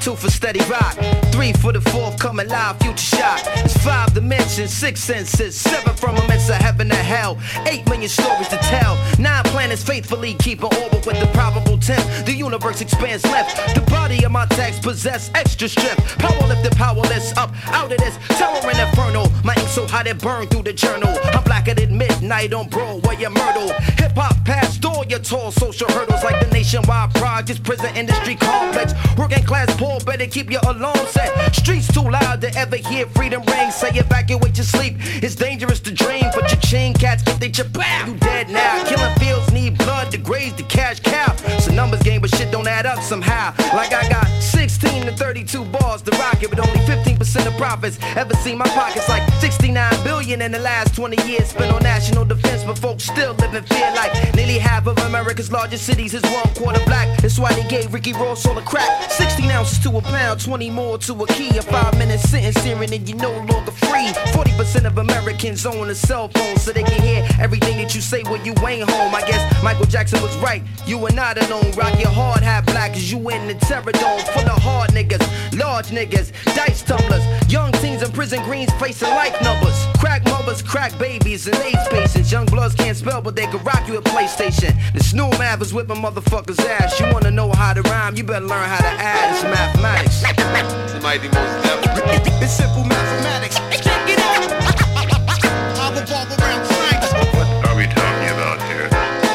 2 for steady rock, 3 for the fourth coming live, future shot. It's 5 dimensions, 6 senses, 7 firmaments of heaven to hell, 8 million stories to tell, 9 planets faithfully keep an orbit with the probable 10th. The universe expands left. The body of my text possess extra strength. Power lifted, powerless, up out of this terror and inferno. My ink so hot it burned through the journal. I'm blacker than midnight on Broadway and Myrtle. Hip hop past all your tall social hurdles like the nationwide projects, prison industry complex. Working class poor, better keep your alarm set. Streets too loud to ever hear freedom ring. Say evacuate your sleep. It's dangerous to dream, but your chain cats get they chapow. You dead now. Killing fields need blood to graze the cash cow. It's a numbers game, but shit don't add up somehow. Like I got 16 to 32 bars to rock it, but only 15% of profits. Ever seen my pockets like 69 billion in the last 20 years spent on national defense, but folks still live in fear like nearly half of America's largest cities is 1/4 black. That's why they gave Ricky Ross all the crack. 16 ounces to a pound, 20 more to a key. A 5-minute sentence hearing and you no longer free. 40% of Americans own a cell phone so they can hear everything that you say when you ain't home. I guess Michael Jackson was right. You are not alone. Rock your hard hat black as you in the terror dome. Full of hard niggas, large niggas, dice tumblers. Young teens in prison greens facing life numbers. Crack mothers, crack babies, and AIDS patients. Young bloods can't spell, but they can rock you a PlayStation. The Snoop Math is whipping motherfuckers' ass. You wanna know how to rhyme, you better learn how to add. It's mathematics. Somebody most definitely. It's simple mathematics. Check it out. I revolve around science. What are we talking about here?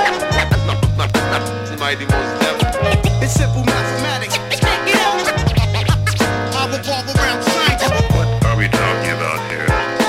Somebody most definitely. It's simple mathematics. Check it out. I revolve around science. What are we talking about here?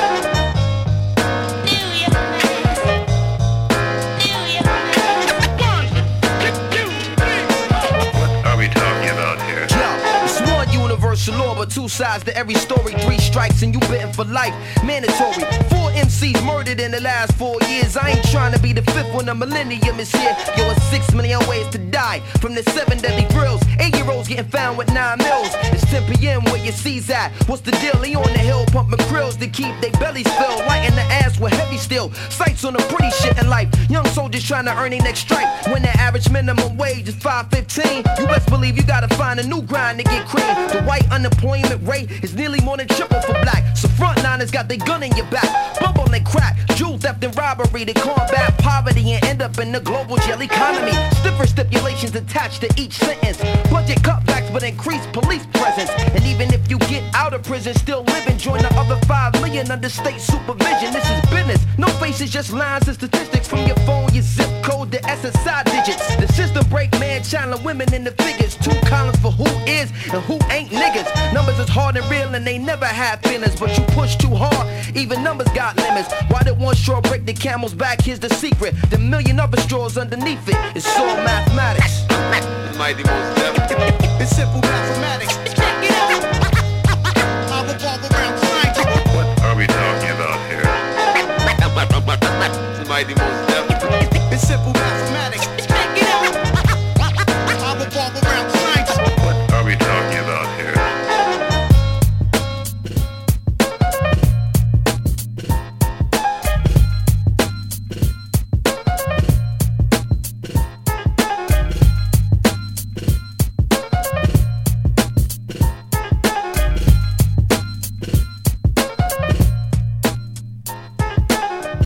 What are we talking about here? Yo, it's one universal law, but 2 sides to every story. 3 strikes and you bitten for life. Mandatory. 4 MCs murdered in the last 4 years. I ain't trying to be the 5th when the millennium is here. Yo, it's 6 million ways to die. From the 7 deadly thrills. 8-year-olds getting found with 9 mils. It's 10 p.m. where your C's at. What's the deal? He on the hill pumping krills to keep their bellies filled. Lighting the ass with heavy steel. Sights on the pretty shit in life. Young soldiers trying to earn their next stripe. When the average minimum wage is $5.15, you best believe you gotta find a new grind to get cream. The white unemployment rate is nearly more than triple for black. So frontliners got their gun in your back. Bumble and crack, jewel theft and robbery to combat poverty and end up in the global jail economy. Stiffer stipulations attached to each sentence. Budget cutbacks but increased police presence. And even if you get out of prison, still living, join the other 5 million under state supervision. This is business. No faces, just lines and statistics from your phone, your zip code, the SSI digits. The system break man, channeling women in the figures. 2 columns for who is and who ain't niggas. Numbers is hard and real and they never have feelings, but you push too hard, even numbers got limits. Why did one straw break the camel's back? Here's the secret. The million other straws underneath it. It's all mathematics. Somebody most definitely. It's simple mathematics. Check it out. I revolve around science. What are we talking about here? Somebody most